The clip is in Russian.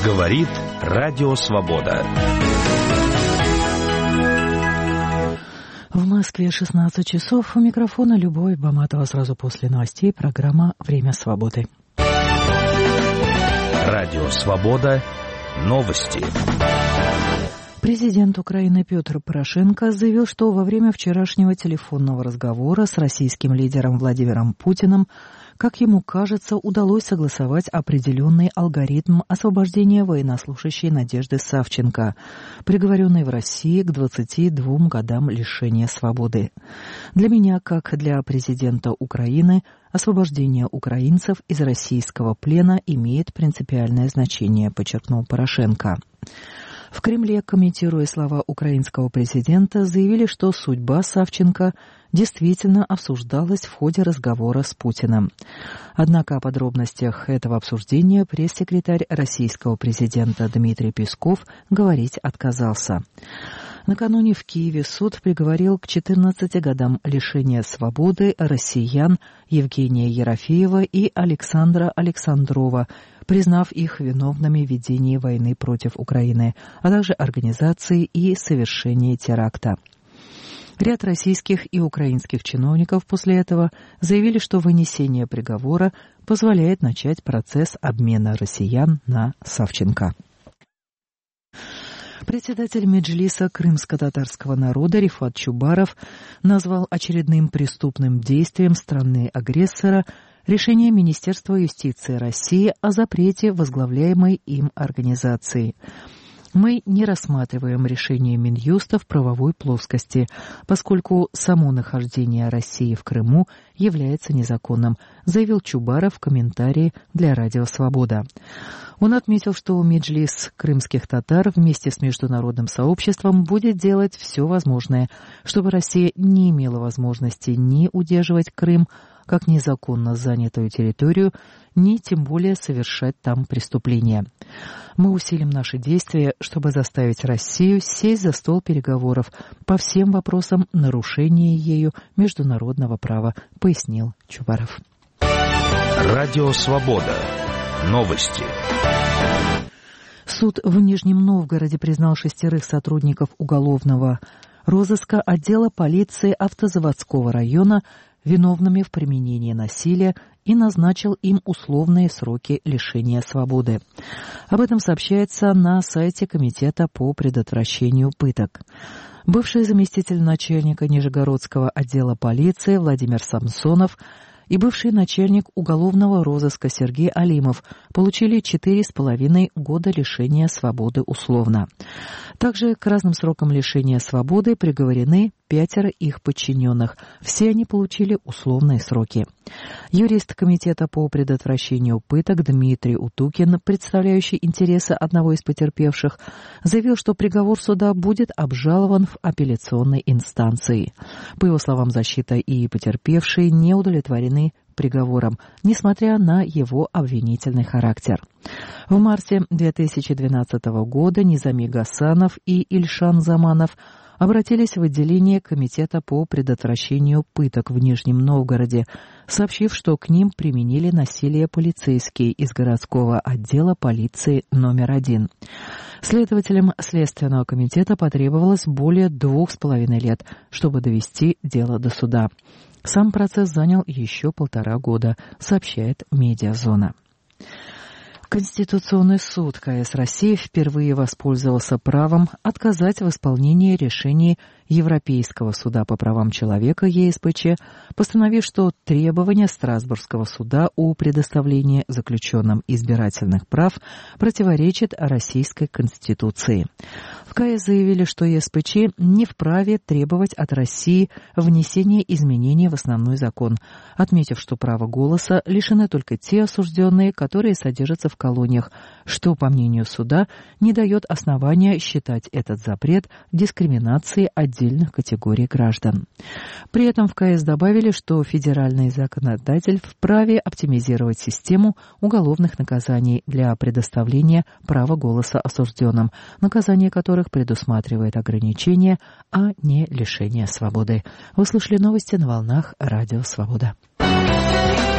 Говорит Радио Свобода. В Москве 16 часов. У микрофона Любовь Баматова. Сразу после новостей программа «Время свободы». Радио Свобода. Новости. Президент Украины Петр Порошенко заявил, что во время вчерашнего телефонного разговора с российским лидером Владимиром Путиным, как ему кажется, удалось согласовать определенный алгоритм освобождения военнослужащей Надежды Савченко, приговоренной в России к 22 годам лишения свободы. Для меня, как для президента Украины, освобождение украинцев из российского плена имеет принципиальное значение, подчеркнул Порошенко. В Кремле, комментируя слова украинского президента, заявили, что судьба Савченко действительно обсуждалась в ходе разговора с Путиным. Однако о подробностях этого обсуждения пресс-секретарь российского президента Дмитрий Песков говорить отказался. Накануне в Киеве суд приговорил к 14 годам лишения свободы россиян Евгения Ерофеева и Александра Александрова, признав их виновными в ведении войны против Украины, а также организации и совершении теракта. Ряд российских и украинских чиновников после этого заявили, что вынесение приговора позволяет начать процесс обмена россиян на Савченко. Председатель Меджлиса крымско-татарского народа Рифат Чубаров назвал очередным преступным действием страны-агрессора решение Министерства юстиции России о запрете возглавляемой им организации. Мы не рассматриваем решение Минюста в правовой плоскости, поскольку само нахождение России в Крыму является незаконным, заявил Чубаров в комментарии для Радио Свобода. Он отметил, что Меджлис крымских татар вместе с международным сообществом будет делать все возможное, чтобы Россия не имела возможности ни удерживать Крым как незаконно занятую территорию, ни тем более совершать там преступления. Мы усилим наши действия, чтобы заставить Россию сесть за стол переговоров по всем вопросам нарушения ею международного права, пояснил Чубаров. Радио Свобода. Новости. Суд в Нижнем Новгороде признал 6 сотрудников уголовного розыска отдела полиции Автозаводского района виновными в применении насилия и назначил им условные сроки лишения свободы. Об этом сообщается на сайте Комитета по предотвращению пыток. Бывший заместитель начальника Нижегородского отдела полиции Владимир Самсонов и бывший начальник уголовного розыска Сергей Алимов получили 4,5 года лишения свободы условно. Также к разным срокам лишения свободы приговорены 5 их подчиненных. Все они получили условные сроки. Юрист Комитета по предотвращению пыток Дмитрий Утукин, представляющий интересы одного из потерпевших, заявил, что приговор суда будет обжалован в апелляционной инстанции. По его словам, защита и потерпевшие не удовлетворены приговором, несмотря на его обвинительный характер. В марте 2012 года Низами Гасанов и Ильшан Заманов обратились в отделение Комитета по предотвращению пыток в Нижнем Новгороде, сообщив, что к ним применили насилие полицейские из городского отдела полиции номер 1. Следователям Следственного комитета потребовалось более 2,5 лет, чтобы довести дело до суда. Сам процесс занял еще 1,5 года, сообщает Медиазона. Конституционный суд КС России впервые воспользовался правом отказать в исполнении решений Европейского суда по правам человека ЕСПЧ, постановив, что требования Страсбургского суда о предоставлении заключенным избирательных прав противоречат Российской Конституции. В КС заявили, что ЕСПЧ не вправе требовать от России внесения изменений в основной закон, отметив, что права голоса лишены только те осужденные, которые содержатся в колониях, что, по мнению суда, не дает основания считать этот запрет дискриминацией отдельных категорий граждан. При этом в КС добавили, что федеральный законодатель вправе оптимизировать систему уголовных наказаний для предоставления права голоса осужденным, наказание которых предусматривает ограничение, а не лишение свободы. Вы слушали новости на волнах Радио Свобода.